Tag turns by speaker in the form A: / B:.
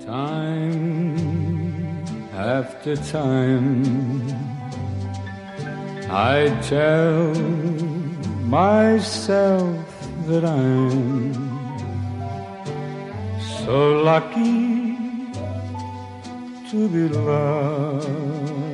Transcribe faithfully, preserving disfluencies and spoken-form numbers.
A: Time after time, I tell myself that I'm so lucky to be loved.